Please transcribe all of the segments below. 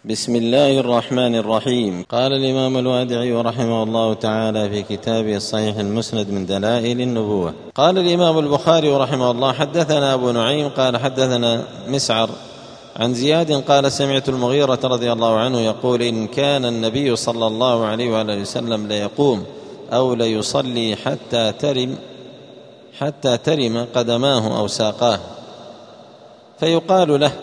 بسم الله الرحمن الرحيم. قال الإمام الوادعي رحمه الله تعالى في كتابه الصحيح المسند من دلائل النبوة: قال الإمام البخاري رحمه الله: حدثنا أبو نعيم قال حدثنا مسعر عن زياد قال سمعت المغيرة رضي الله عنه يقول: إن كان النبي صلى الله عليه وآله وسلم ليقوم أو ليصلي حتى ترم قدماه أو ساقاه، فيقال له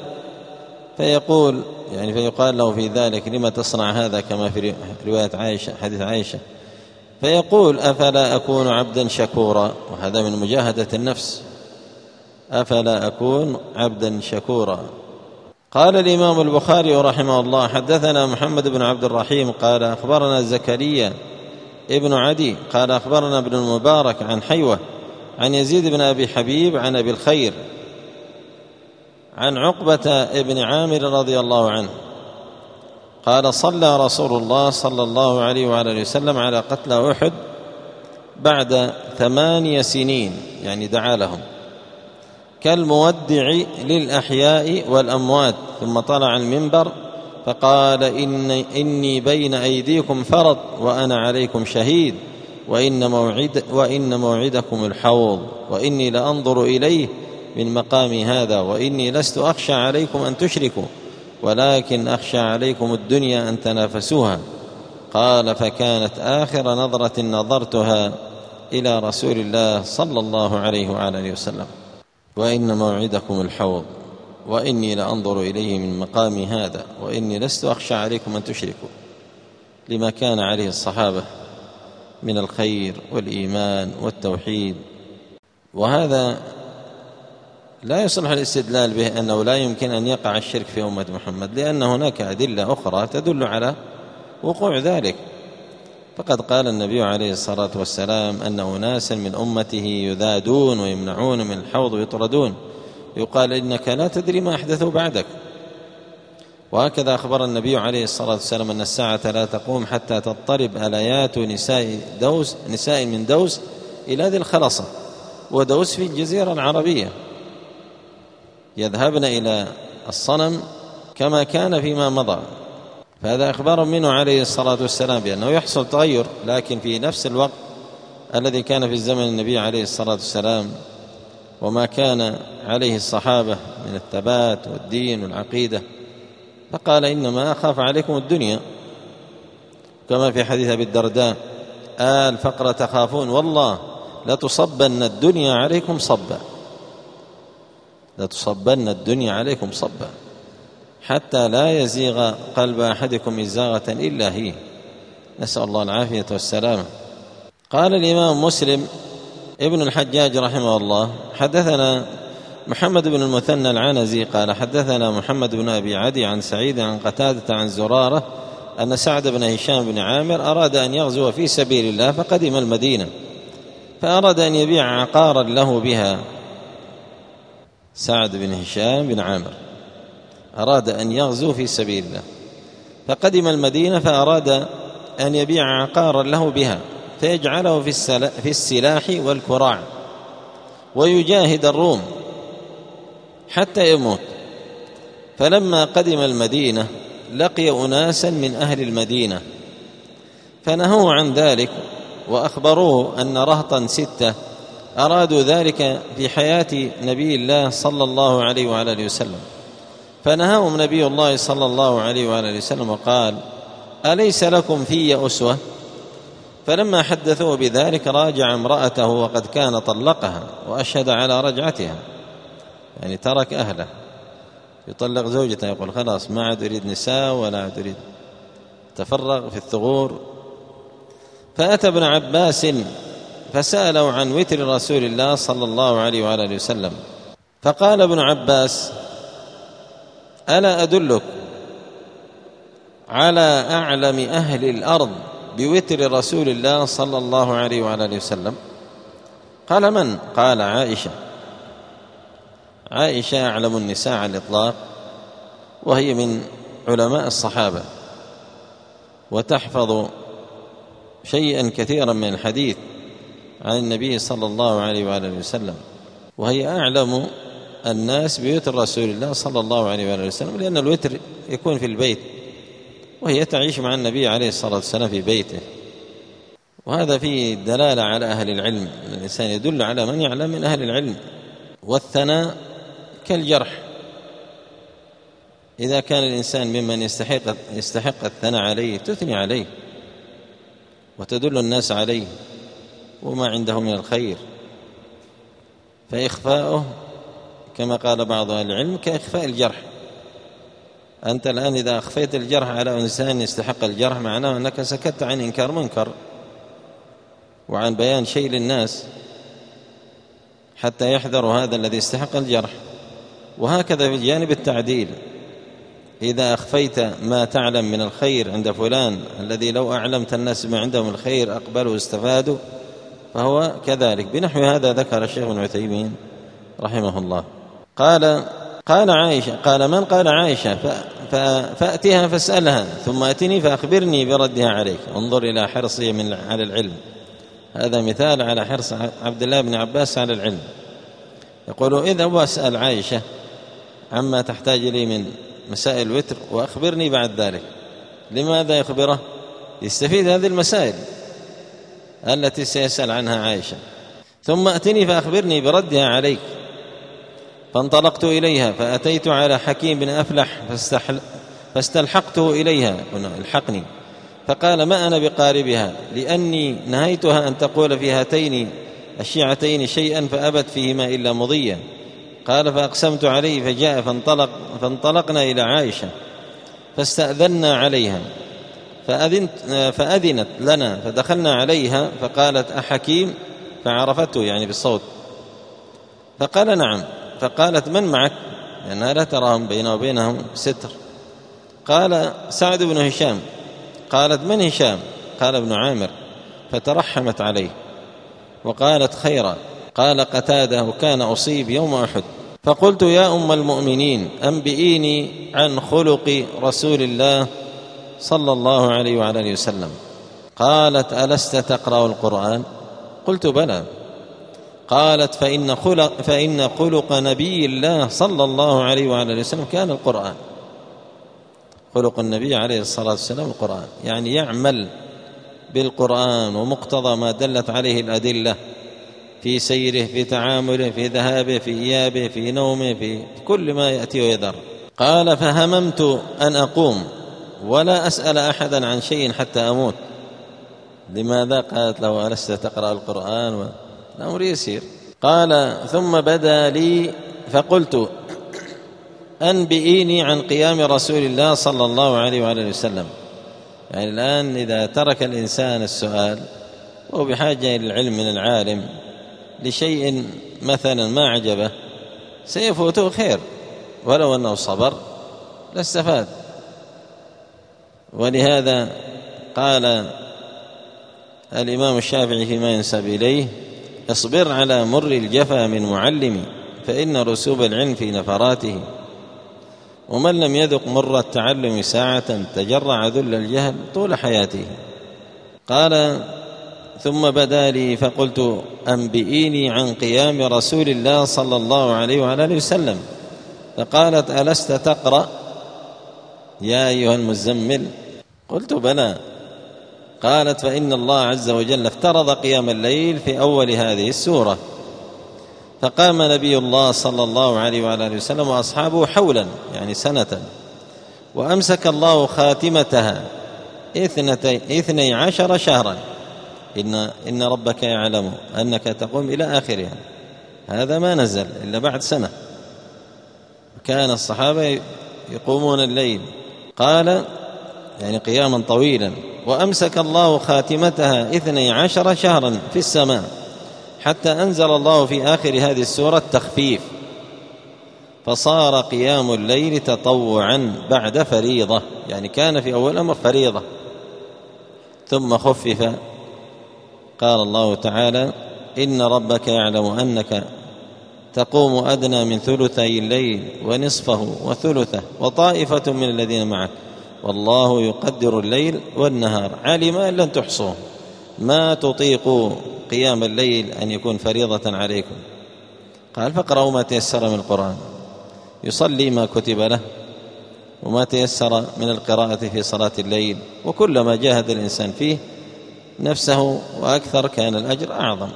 فيقال له في ذلك: لما تصنع هذا؟ كما في رواية عائشة، حديث عائشة، فيقول: أفلا أكون عبدا شكورا؟ وهذا من مجاهدة النفس، أفلا أكون عبدا شكورا. قال الإمام البخاري رحمه الله: حدثنا محمد بن عبد الرحيم قال أخبرنا زكريا ابن عدي قال أخبرنا ابن المبارك عن حيوة عن يزيد بن أبي حبيب عن أبي الخير عن عقبة ابن عامر رضي الله عنه قال: صلى رسول الله صلى الله عليه وآله وسلم على قتلى أحد بعد 8 سنين، يعني دعا لهم كالمودع للأحياء والأموات، ثم طلع المنبر فقال: إني بين أيديكم فرط وأنا عليكم شهيد، وإن موعدكم الحوض، وإني لأنظر إليه من مقامي هذا، وإني لست أخشى عليكم أن تشركوا، ولكن أخشى عليكم الدنيا أن تنافسوها. قال: فكانت آخر نظرة نظرتها إلى رسول الله صلى الله عليه وآله وسلم، وإن موعدكم الحوض، وإني لأنظر إليه من مقامي هذا، وإني لست أخشى عليكم أن تشركوا، لما كان عليه الصحابة من الخير والإيمان والتوحيد. وهذا لا يصلح الاستدلال به أنه لا يمكن أن يقع الشرك في أمة محمد، لأن هناك أدلة أخرى تدل على وقوع ذلك. فقد قال النبي عليه الصلاة والسلام أن أناسا من أمته يذادون ويمنعون من الحوض ويطردون، يقال: إنك لا تدري ما أحدثوا بعدك. وهكذا أخبر النبي عليه الصلاة والسلام أن الساعة لا تقوم حتى تضطرب آليات نساء من دوس إلى ذي الخلصة، ودوس في الجزيرة العربية، يذهبن إلى الصنم كما كان فيما مضى. فهذا أخبار منه عليه الصلاة والسلام بأنه يحصل تغير، لكن في نفس الوقت الذي كان في الزمن النبي عليه الصلاة والسلام وما كان عليه الصحابة من الثبات والدين والعقيدة، فقال: إنما أخاف عليكم الدنيا، كما في حديث أبي الدرداء: الفقر تخافون، والله لتصبن الدنيا عليكم صبا، لتصبن الدنيا عليكم صبا، حتى لا يزيغ قلب أحدكم إزاغة إلا هي، نسأل الله العافية والسلامة. قال الإمام مسلم ابن الحجاج رحمه الله: حدثنا محمد بن المثنى العنزي قال حدثنا محمد بن أبي عدي عن سعيد عن قتادة عن زرارة أن سعد بن هشام بن عامر أراد أن يغزو في سبيل الله، فقدم المدينة فأراد أن يبيع عقارا له بها. سعد بن هشام بن عامر أراد أن يغزو في سبيل الله، فقدم المدينة فأراد أن يبيع عقارا له بها، فيجعله في السلاح والكراع، ويجاهد الروم حتى يموت. فلما قدم المدينة لقي أناسا من أهل المدينة فنهوه عن ذلك، وأخبروه أن رهطا 6 أرادوا ذلك في حياة نبي الله صلى الله عليه وآله وسلم، فنهاهم نبي الله صلى الله عليه وآله وسلم وقال: أليس لكم في أسوة؟ فلما حدثوه بذلك راجع امرأته وقد كان طلقها، وأشهد على رجعتها، يعني ترك أهله، يطلق زوجته، يقول: خلاص ما عاد أريد نساء ولا عاد أريد، تفرغ في الثغور. فأتى ابن عباس فسأله عن وتر رسول الله صلى الله عليه وآله وسلم، فقال ابن عباس: ألا أدلك على أعلم أهل الأرض بوتر رسول الله صلى الله عليه وآله وسلم؟ قال: من؟ قال: عائشة. عائشة أعلم النساء على الإطلاق، وهي من علماء الصحابة، وتحفظ شيئا كثيرا من الحديث عن النبي صلى الله عليه وآله وسلم، وهي أعلم الناس بوتر رسول الله صلى الله عليه وآله وسلم، لأن الوتر يكون في البيت وهي تعيش مع النبي عليه الصلاة والسلام في بيته. وهذا فيه دلالة على أهل العلم، الإنسان يدل على من يعلم من أهل العلم. والثناء كالجرح، إذا كان الإنسان ممن يستحق الثناء عليه تثني عليه وتدل الناس عليه وما عنده من الخير، فإخفاؤه كما قال بعض أهل العلم كإخفاء الجرح. أنت الآن إذا أخفيت الجرح على إنسان يستحق الجرح معناه أنك سكت عن إنكار منكر وعن بيان شيء للناس حتى يحذروا هذا الذي يستحق الجرح. وهكذا في الجانب التعديل، إذا أخفيت ما تعلم من الخير عند فلان الذي لو أعلمت الناس ما عندهم الخير أقبلوا واستفادوا، فهو كذلك. بنحو هذا ذكر الشيخ ابن عثيمين رحمه الله. قال عائشة، قال من؟ قال عائشة فأتها فاسألها ثم أتني فأخبرني بردها عليك. انظر إلى حرصه على العلم، هذا مثال على حرص عبد الله بن عباس على العلم. يقول إذا واسأل عائشة عما تحتاج لي من مسائل الوتر وأخبرني بعد ذلك. لماذا يخبره؟ يستفيد هذه المسائل التي سيسأل عنها عائشة. ثم أتني فأخبرني بردها عليك. فانطلقت إليها فأتيت على حكيم بن أفلح فاستلحقته إليها، الحقني، فقال ما أنا بقاربها لأني نهيتها أن تقول في هاتين الشيعتين شيئا فأبت فيهما إلا مضيا. قال فأقسمت عليه فجاء فانطلقنا إلى عائشة فاستأذنا عليها فأذنت لنا فدخلنا عليها فقالت أحكيم؟ فعرفته يعني بالصوت، فقال نعم. فقالت من معك؟ لأنها لا تراهم بينه وبينهم ستر. قال سعد بن هشام. قالت من هشام؟ قال ابن عامر. فترحمت عليه وقالت خيرا. قال قتادة وكان أصيب يوم أحد. فقلت يا أم المؤمنين أنبئيني عن خلق رسول الله صلى الله عليه وعلى آله وسلم. قالت ألست تقرأ القرآن؟ قلت بلى. قالت فإن خلق نبي الله صلى الله عليه وعلى آله وسلم كان القرآن. خلق النبي عليه الصلاة والسلام القرآن، يعني يعمل بالقرآن ومقتضى ما دلت عليه الأدلة في سيره، في تعامله، في ذهابه، في إيابه، في نومه، في كل ما يأتي ويذر. قال فهممت أن أقوم ولا أسأل أحدا عن شيء حتى أموت. لماذا؟ قالت له ألست تقرأ القرآن؟ الأمر يسير. قال ثم بدا لي فقلت أنبئيني عن قيام رسول الله صلى الله عليه وآله وسلم. يعني الآن إذا ترك الإنسان السؤال وهو بحاجة إلى العلم من العالم لشيء مثلا ما عجبه سيفوته خير، ولو أنه صبر لاستفاد. ولهذا قال الإمام الشافعي فيما ينسب إليه اصبر على مر الجفا من معلم فإن رسوب العلم في نفراته، ومن لم يذق مر التعلم ساعة تجرع ذل الجهل طول حياته. قال ثم بدا لي فقلت أنبئيني عن قيام رسول الله صلى الله عليه وعلى آله وسلم. فقالت ألست تقرأ يا أيها المزمل؟ قلت بلى. قالت فإن الله عز وجل افترض قيام الليل في أول هذه السورة. فقام نبي الله صلى الله عليه وعلى آله وسلم وأصحابه حولا يعني سنة، وأمسك الله خاتمتها 12 شهرا. إن ربك يعلم أنك تقوم إلى آخرها. هذا ما نزل إلا بعد سنة، كان الصحابة يقومون الليل. قال يعني قياما طويلا. وأمسك الله خاتمتها 12 شهرا في السماء حتى أنزل الله في آخر هذه السورة التخفيف، فصار قيام الليل تطوعا بعد فريضة. يعني كان في أول أمر فريضة ثم خفف. قال الله تعالى إن ربك يعلم أنك تقوم أدنى من ثلثي الليل ونصفه وثلثه وطائفة من الذين معك والله يقدر الليل والنهار علم أن لن تحصوه ما تطيقوا قيام الليل أن يكون فريضة عليكم. قال فاقرأوا ما تيسر من القرآن، يصلي ما كتب له وما تيسر من القراءة في صلاة الليل، وكلما جاهد الإنسان فيه نفسه وأكثر كان الأجر أعظم.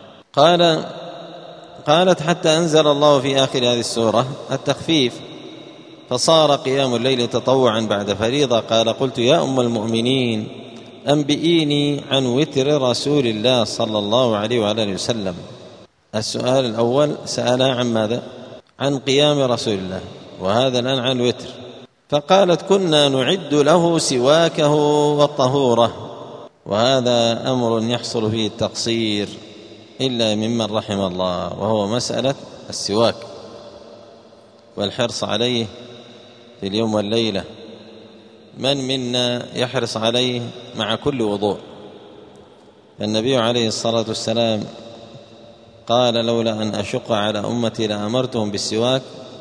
قالت حتى أنزل الله في آخر هذه السورة التخفيف، فصار قيام الليل تطوعا بعد فريضة. قال: قلت يا أم المؤمنين أنبئيني عن وتر رسول الله صلى الله عليه وآله وسلم. السؤال الأول سألها عن ماذا؟ عن قيام رسول الله، وهذا الآن عن الوتر. فقالت: كنا نعد له سواكه والطهورة. وهذا أمر يحصل فيه التقصير إلا ممن رحم الله، وهو مسألة السواك والحرص عليه في اليوم والليلة. من منا يحرص عليه مع كل وضوء؟ النبي عليه الصلاة والسلام قال: لولا أن أشق على أمتي لأمرتهم بالسواك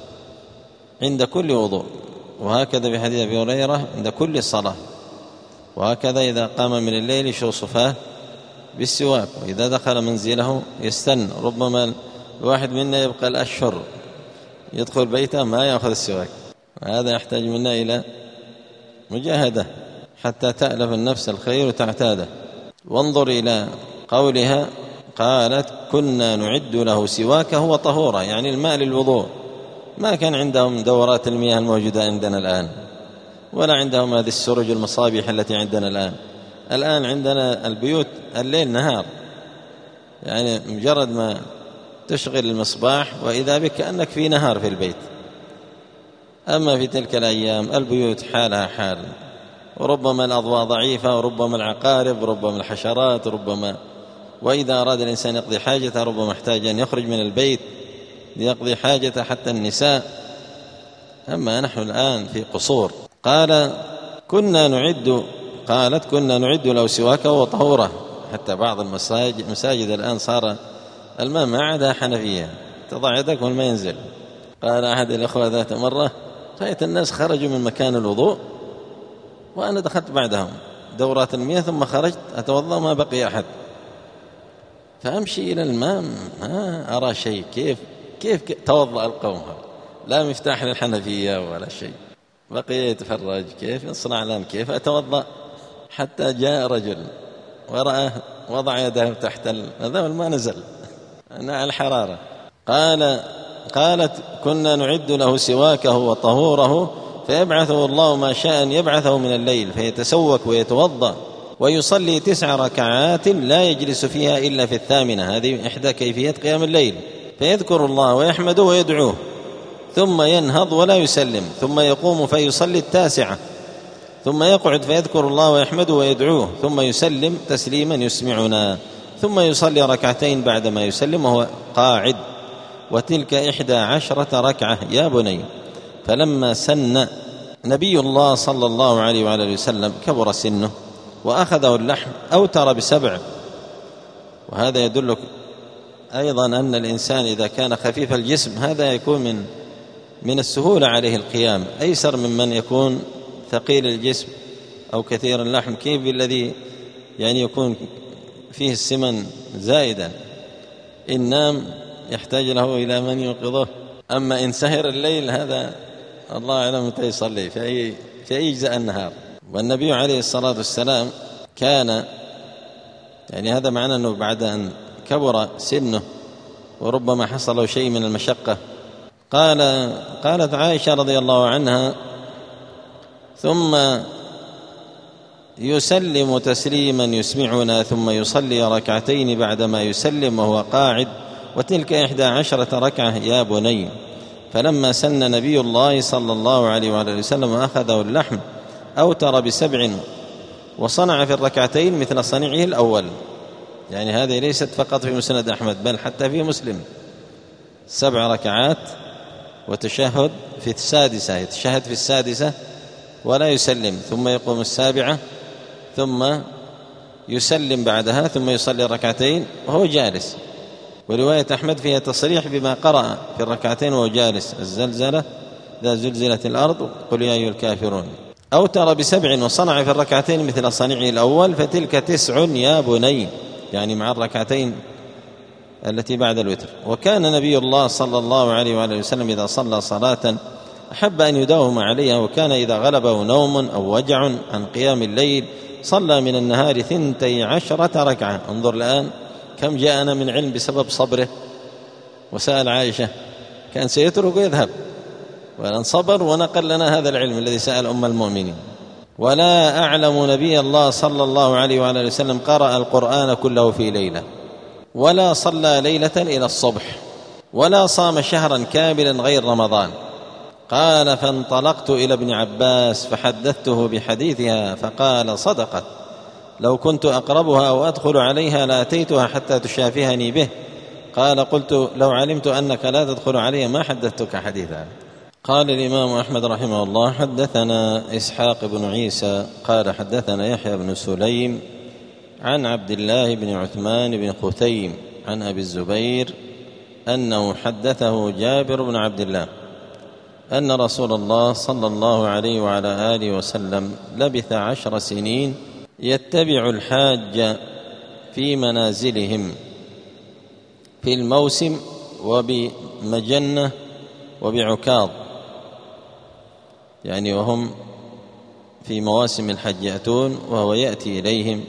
عند كل وضوء. وهكذا في حديث أبي هريرة عند كل صلاة. وهكذا إذا قام من الليل يشرب صفاه بالسواك، وإذا دخل منزله يستن. ربما الواحد منا يبقى الأشهر يدخل بيته ما يأخذ السواك. هذا يحتاج منا إلى مجاهدة حتى تألف النفس الخير وتعتاده. وانظر إلى قولها: قالت: كنا نعد له سواكه وطهورا، يعني الماء للوضوء. ما كان عندهم دورات المياه الموجودة عندنا الآن، ولا عندهم هذه السرج المصابيح التي عندنا الآن عندنا البيوت الليل نهار، يعني مجرد ما تشغل المصباح وإذا بك كأنك في نهار في البيت. أما في تلك الأيام البيوت حالها حال، وربما الأضواء ضعيفة، وربما العقارب، وربما الحشرات، وإذا أراد الإنسان يقضي حاجته ربما احتاج أن يخرج من البيت ليقضي حاجته، حتى النساء. أما نحن الآن في قصور. قالت: كنا نعد له سواكه وطهوره. حتى بعض المساجد الآن صار الماء ما عدا حنفية، تضع يدك والماء ينزل. قال أحد الأخوة ذات مرة: رأيت الناس خرجوا من مكان الوضوء وأنا دخلت بعدهم دورات المياه، ثم خرجت أتوضأ ما بقي أحد، فأمشي إلى الماء ما أرى شيء. كيف توضأ القوم؟ لا مفتاح للحنفية ولا شيء. بقي يتفرج كيف يصنع لنا، كيف أتوضأ. حتى جاء رجل ورأى وضع يده تحت هذا والماء نزل على الحرارة. قالت: كنا نعد له سواكه وطهوره، فيبعثه الله ما شاء أن يبعثه من الليل، فيتسوك ويتوضأ ويصلي 9 ركعات لا يجلس فيها إلا في 8. هذه إحدى كيفية قيام الليل. فيذكر الله ويحمده ويدعوه، ثم ينهض ولا يسلم، ثم يقوم فيصلي 9، ثم يقعد فيذكر الله ويحمده ويدعوه، ثم يسلم تسليما يسمعنا، ثم يصلي 2 ركعتين بعدما يسلم وهو قاعد، وتلك 11 ركعة يا بني. فلما سن نبي الله صلى الله عليه وآله وسلم كبر سنه وأخذه اللحم أوتر ب7. وهذا يدلك أيضا أن الإنسان إذا كان خفيف الجسم هذا يكون من السهولة عليه القيام، أيسر ممن يكون ثقيل الجسم أو كثير اللحم. كيف الذي يعني يكون فيه السمن زائدا، إن نام يحتاج له إلى من يوقظه. أما إن سهر الليل هذا الله أعلم متى يصلي في أي جزء النهار. والنبي عليه الصلاة والسلام كان يعني هذا معنى أنه بعد أن كبر سنه وربما حصل له شيء من المشقة. قالت عائشة رضي الله عنها: ثم يسلم تسليما يسمعنا، ثم يصلي 2 ركعتين بعدما يسلم وهو قاعد، وتلك 11 ركعة يا بني. فلما سن نبي الله صلى الله عليه وآله وسلم أخذه اللحم أوتر ب7، وصنع في 2 ركعتين مثل صنيعه الأول. يعني هذه ليست فقط في مسند أحمد بل حتى في مسلم، 7 ركعات وتشهد في 6، يتشهد في 6 ولا يسلم، ثم يقوم 7 ثم يسلم بعدها، ثم يصلي 2 ركعتين وهو جالس. ورواية أحمد فيها تصريح بما قرأ في 2 ركعتين وهو جالس: الزلزلة إذا زلزلت الأرض قل يا أيها الكافرون. أوتر ب7 وصنع في 2 ركعتين مثل صنيعه الأول، فتلك 9 يا بني، يعني مع 2 ركعتين التي بعد الوتر. وكان نبي الله صلى الله عليه وآله وسلم إذا صلى صلاة أحب أن يداوم عليها، وكان إذا غلبه نوم أو وجع عن قيام الليل صلى من النهار 12 ركعة. انظر الآن كم جاءنا من علم بسبب صبره. وسأل عائشة كان سيترك ويذهب، ولن صبر ونقل لنا هذا العلم الذي سأل أم المؤمنين. ولا أعلم نبي الله صلى الله عليه وعلى وسلم قرأ القرآن كله في ليلة، ولا صلى ليلة إلى الصبح، ولا صام شهرا كاملا غير رمضان. قال فانطلقت إلى ابن عباس فحدثته بحديثها فقال صدقت، لو كنت أقربها أو أدخل عليها لأتيتها حتى تشافهني به. قال قلت لو علمت أنك لا تدخل علي ما حدثتك حديثها. قال الإمام أحمد رحمه الله حدثنا إسحاق بن عيسى قال حدثنا يحيى بن سليم عن عبد الله بن عثمان بن خثيم عن أبي الزبير أنه حدثه جابر بن عبد الله أن رسول الله صلى الله عليه وعلى آله وسلم لبث 10 سنين يتبع الحاج في منازلهم في الموسم وبمجنة وبعكاظ، يعني وهم في مواسم الحج يأتون وهو يأتي إليهم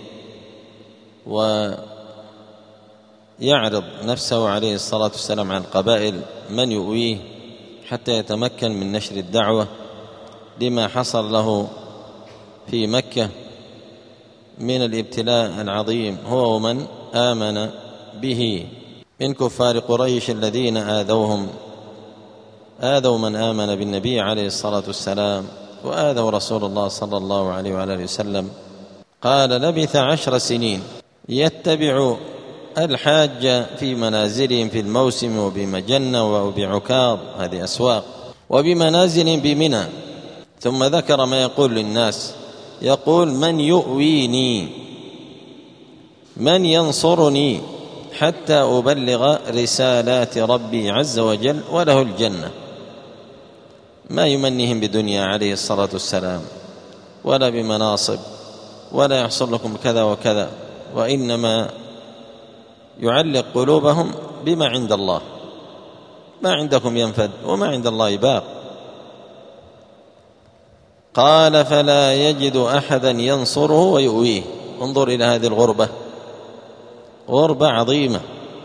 ويعرض نفسه عليه الصلاة والسلام عن قبائل من يؤويه حتى يتمكن من نشر الدعوة لما حصل له في مكة من الابتلاء العظيم هو ومن آمن به من كفار قريش الذين آذوا من آمن بالنبي عليه الصلاة والسلام وآذوا رسول الله صلى الله عليه وآله وسلم. قال لبث 10 سنين يتبع الحاج في منازلهم في الموسم وبمجنة وبعكاظ، هذه أسواق، وبمنازل بمنى. ثم ذكر ما يقول للناس، يقول من يؤويني، من ينصرني حتى أبلغ رسالات ربي عز وجل وله الجنة. ما يمنيهم بدنيا عليه الصلاة والسلام ولا بمناصب ولا يحصل لكم كذا وكذا، وإنما يعلق قلوبهم بما عند الله. ما عندكم ينفد وما عند الله باق. قال فلا يجد أحدا ينصره ويؤويه. انظر إلى هذه الغربة، غربة عظيمة.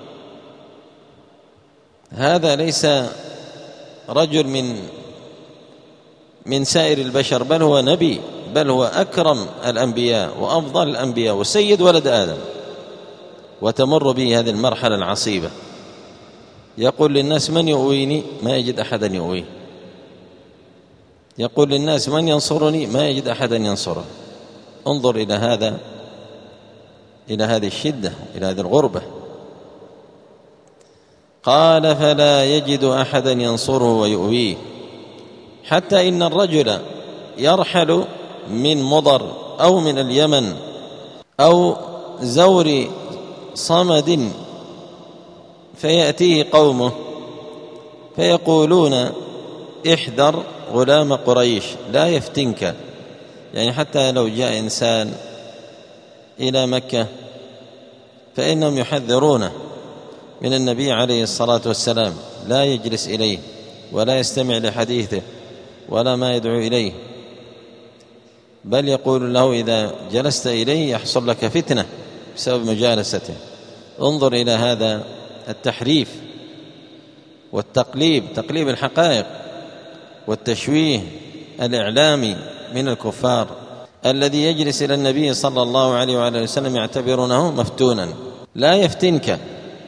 هذا ليس رجل من سائر البشر، بل هو نبي، بل هو أكرم الأنبياء وأفضل الأنبياء وسيد ولد آدم، وتمر به هذه المرحلة العصيبة. يقول للناس من يؤويني، ما يجد أحدا يؤويه. يقول للناس من ينصرني، ما يجد أحدا ينصره. انظر إلى هذا، إلى هذه الشدة، إلى هذه الغربة. قال فلا يجد أحدا ينصره ويؤويه، حتى إن الرجل يرحل من مضر أو من اليمن أو زور صمد فيأتيه قومه فيقولون احذر غلام قريش لا يفتنك. يعني حتى لو جاء إنسان إلى مكة فإنهم يحذرونه من النبي عليه الصلاة والسلام، لا يجلس إليه ولا يستمع لحديثه ولا ما يدعو إليه، بل يقول له إذا جلست إليه يحصل لك فتنة بسبب مجالسته. انظر إلى هذا التحريف والتقليب، تقليب الحقائق والتشويه الإعلامي من الكفار، الذي يجلس إلى النبي صلى الله عليه وآله وسلم يعتبرونه مفتونا. لا يفتنك،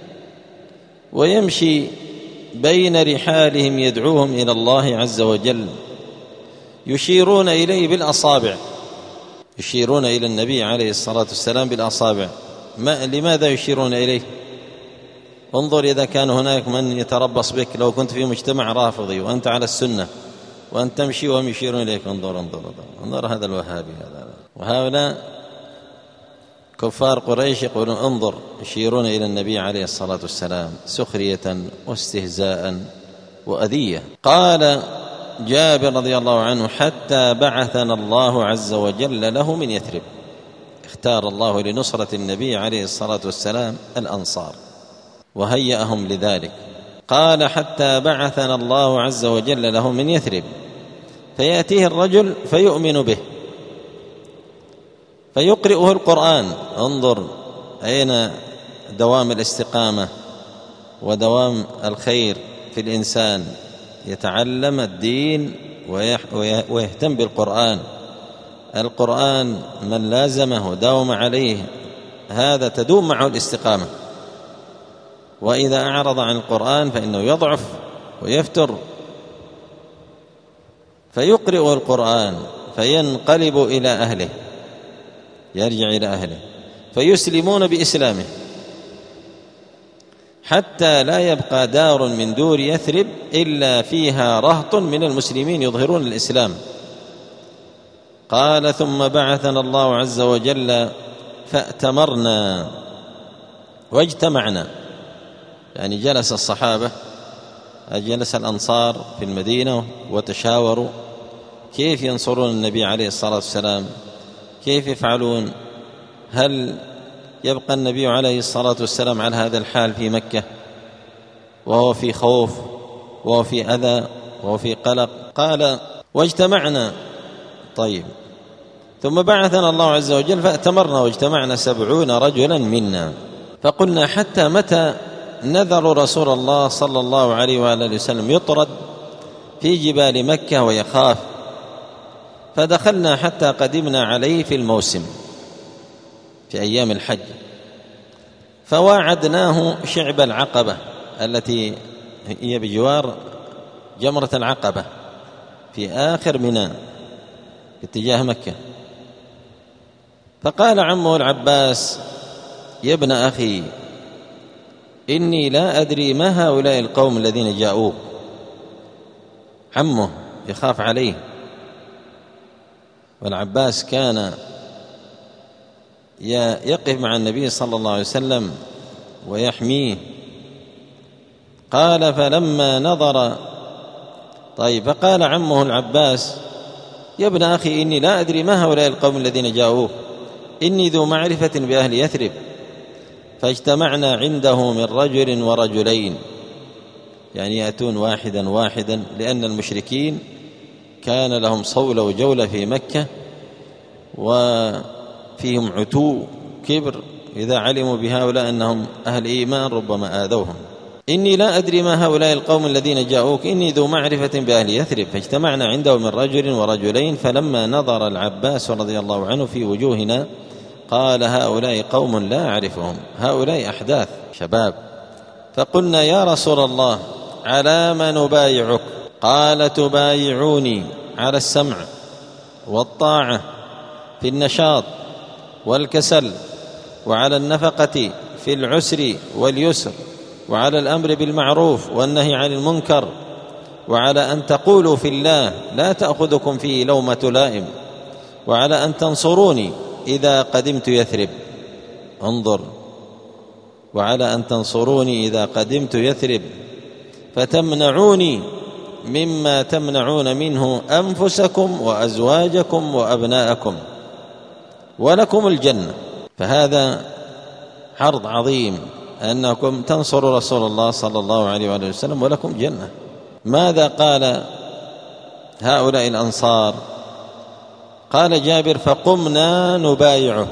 ويمشي بين رحالهم يدعوهم إلى الله عز وجل، يشيرون إليه بالأصابع، يشيرون إلى النبي عليه الصلاة والسلام بالأصابع. لماذا يشيرون إليه؟ انظر إذا كان هناك من يتربص بك، لو كنت في مجتمع رافضي وأنت على السنة وأن تمشي وهم يشيرون إليك، انظر هذا الوهابي هذا. وهؤلاء كفار قريش يقولون انظر، يشيرون إلى النبي عليه الصلاة والسلام سخرية واستهزاء وأذية. قال جابر رضي الله عنه حتى بعثنا الله عز وجل له من يثرب. اختار الله لنصرة النبي عليه الصلاة والسلام الأنصار وهيأهم لذلك. قال حتى بعثنا الله عز وجل له من يثرب، فيأتيه الرجل فيؤمن به فيقرئه القرآن. انظر أين دوام الاستقامة ودوام الخير في الإنسان، يتعلم الدين ويهتم بالقرآن. القرآن من لازمه وداوم عليه هذا تدوم معه الاستقامة، وإذا أعرض عن القرآن فإنه يضعف ويفتر. فيقرئ القرآن فينقلب إلى أهله، يرجع إلى أهله فيسلمون بإسلامه، حتى لا يبقى دار من دور يثرب إلا فيها رهط من المسلمين يظهرون الإسلام. قال ثم بعثنا الله عز وجل فأتمرنا واجتمعنا، يعني جلس الصحابة، جلس الأنصار في المدينة وتشاوروا كيف ينصرون النبي عليه الصلاة والسلام، كيف يفعلون، هل يبقى النبي عليه الصلاة والسلام على هذا الحال في مكة وهو في خوف وهو في أذى وهو في قلق؟ قال واجتمعنا. طيب ثم بعثنا الله عز وجل فأتمرنا واجتمعنا 70 رجلا منا، فقلنا حتى متى نذر رسول الله صلى الله عليه وآله وسلم يطرد في جبال مكة ويخاف؟ فدخلنا حتى قدمنا عليه في الموسم في أيام الحج، فواعدناه شعب العقبة التي هي بجوار جمرة العقبة في آخر منى باتجاه مكة. فقال عمه العباس يا ابن أخي إني لا أدري ما هؤلاء القوم الذين جاءوك. عمه يخاف عليه، والعباس كان يقف مع النبي صلى الله عليه وسلم ويحميه. قال فلما نظر، طيب فقال عمه العباس يا ابن أخي إني لا أدري ما هؤلاء القوم الذين جاءوك، إني ذو معرفة بأهل يثرب. فاجتمعنا عنده من رجل ورجلين، يعني يأتون واحدا واحدا، لأن المشركين كان لهم صولة وجولة في مكة وفيهم عتو كبر، إذا علموا بهؤلاء أنهم أهل إيمان ربما آذوهم. إني لا أدري ما هؤلاء القوم الذين جاءوك، إني ذو معرفة بأهل يثرب. فاجتمعنا عنده من رجل ورجلين، فلما نظر العباس رضي الله عنه في وجوهنا قال هؤلاء قوم لا أعرفهم، هؤلاء أحداث شباب. فقلنا يا رسول الله على ما نبايعك؟ قال تبايعوني على السمع والطاعة في النشاط والكسل، وعلى النفقة في العسر واليسر، وعلى الأمر بالمعروف والنهي عن المنكر، وعلى أن تقولوا في الله لا تأخذكم فيه لومة لائم، وعلى أن تنصروني إذا قدمت يثرب. انظر، وعلى أن تنصروني إذا قدمت يثرب فتمنعوني مما تمنعون منه أنفسكم وأزواجكم وأبناءكم ولكم الجنة. فهذا عرض عظيم أنكم تنصروا رسول الله صلى الله عليه وآله وسلم ولكم جنة. ماذا قال هؤلاء الأنصار؟ قال جابر فقمنا نبايعه،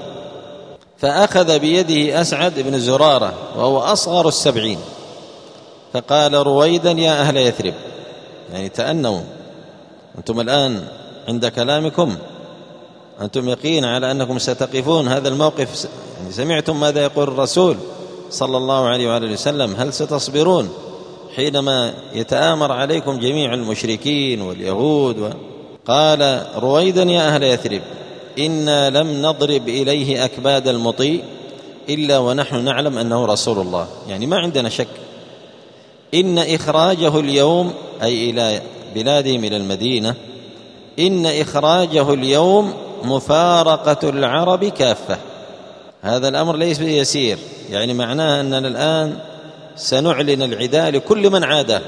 فأخذ بيده أسعد بن زرارة وهو أصغر 70، فقال رويدا يا أهل يثرب، يعني تأنوا أنتم الآن عند كلامكم، أنتم يقين على أنكم ستقفون هذا الموقف، يعني سمعتم ماذا يقول الرسول صلى الله عليه وآله وسلم، هل ستصبرون حينما يتآمر عليكم جميع المشركين واليهود؟ قال رويدا يا أهل يثرب إنا لم نضرب إليه أكباد المطيء إلا ونحن نعلم أنه رسول الله، يعني ما عندنا شك. إن إخراجه اليوم، أي إلى بلادهم إلى المدينة، إن إخراجه اليوم مفارقة العرب كافة. هذا الأمر ليس يسير، يعني معناه أننا الآن سنعلن العداء لكل من عاده،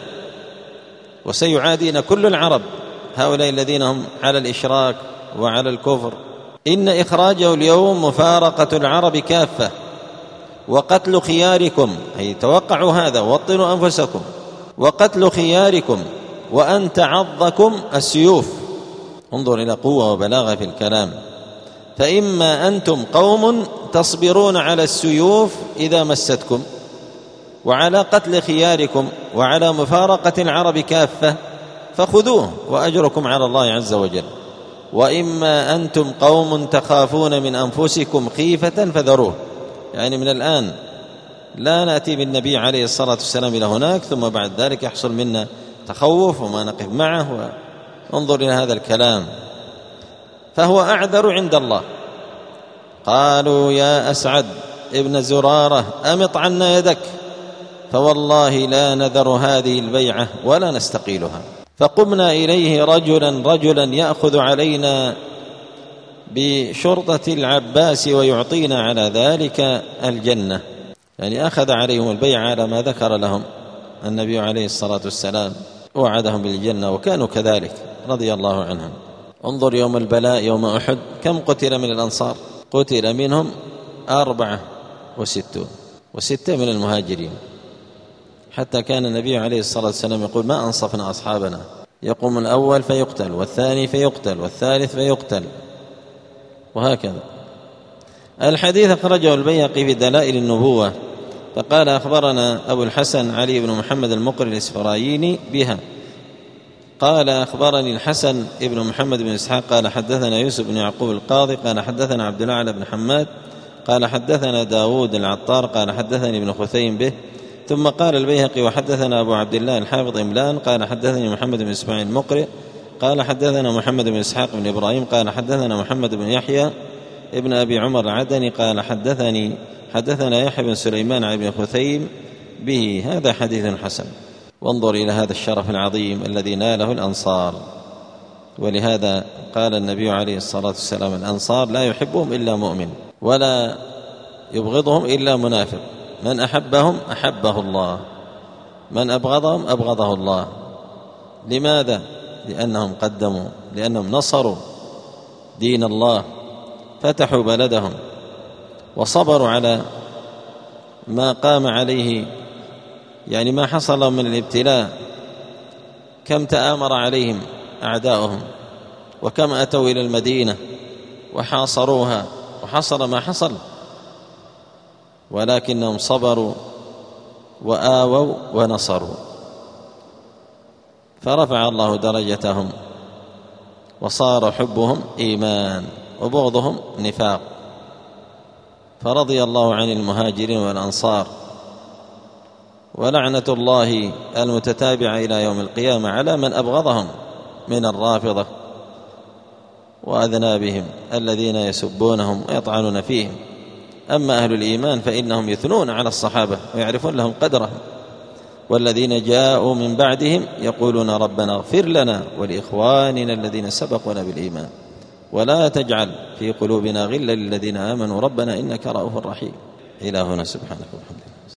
وسيعادينا كل العرب هؤلاء الذين هم على الإشراك وعلى الكفر. إن إخراجه اليوم مفارقة العرب كافة وقتل خياركم، أي توقعوا هذا ووطنوا أنفسكم، وقتل خياركم وأن تعضكم السيوف. انظر إلى قوة وبلاغة في الكلام. فإما أنتم قوم تصبرون على السيوف إذا مستكم، وعلى قتل خياركم، وعلى مفارقة العرب كافة، فخذوه وأجركم على الله عز وجل. وإما أنتم قوم تخافون من أنفسكم خيفة فذروه، يعني من الآن لا نأتي بالنبي عليه الصلاة والسلام إلى هناك ثم بعد ذلك يحصل منا تخوف وما نقف معه. انظر إلى هذا الكلام، فهو أعذر عند الله. قالوا يا أسعد ابن زرارة أمط عنا يدك، فوالله لا نذر هذه البيعة ولا نستقيلها. فقمنا إليه رجلا يأخذ علينا بشرطة العباس ويعطينا على ذلك الجنة، يعني أخذ عليهم البيعة على ما ذكر لهم النبي عليه الصلاة والسلام، وعدهم بالجنة وكانوا كذلك رضي الله عنهم. انظر يوم البلاء يوم أحد كم قتل من الأنصار؟ قتل منهم 64 و6 من المهاجرين، حتى كان النبي عليه الصلاة والسلام يقول ما أنصفنا أصحابنا، يقوم الأول فيقتل والثاني فيقتل والثالث فيقتل، وهكذا. الحديث أخرجه البيهقي في دلائل النبوة، فقال أخبرنا أبو الحسن علي بن محمد المقري الإسفرايني بها، قال أخبرني الحسن ابن محمد بن إسحاق قال حدثنا يوسف بن يعقوب القاضي قال حدثنا عبد الأعلى بن حماد قال حدثنا داود العطار قال حدثني ابن خثيم به. ثم قال البيهقي وحدثنا أبو عبد الله الحافظ إملان قال حدثني محمد بن إسماعيل المقرئ قال حدثنا محمد بن إسحاق بن إبراهيم قال حدثنا محمد بن يحيى ابن أبي عمر العدني قال حدثنا يحيى بن سليمان عن ابن خثيم به. هذا حديث حسن. وانظر إلى هذا الشرف العظيم الذي ناله الأنصار، ولهذا قال النبي عليه الصلاة والسلام الأنصار لا يحبهم إلا مؤمن ولا يبغضهم إلا منافق، من أحبهم أحبه الله، من أبغضهم أبغضه الله. لماذا؟ لأنهم نصروا دين الله، فتحوا بلدهم وصبروا على ما قام عليه، يعني ما حصل من الابتلاء. كم تآمر عليهم أعداؤهم، وكم أتوا إلى المدينة وحاصروها وحصل ما حصل، ولكنهم صبروا وآووا ونصروا، فرفع الله درجتهم وصار حبهم إيمان وبغضهم نفاق. فرضي الله عن المهاجرين والأنصار، ولعنة الله المتتابعة إلى يوم القيامة على من أبغضهم من الرافضة وأذنابهم الذين يسبونهم ويطعنون فيهم. أما أهل الإيمان فإنهم يثنون على الصحابة ويعرفون لهم قدرهم، والذين جاءوا من بعدهم يقولون ربنا اغفر لنا ولإخواننا الذين سبقونا بالإيمان ولا تجعل في قلوبنا غلا للذين آمنوا ربنا إنك رؤوف رحيم. إلى هنا سبحانك وبحمدك.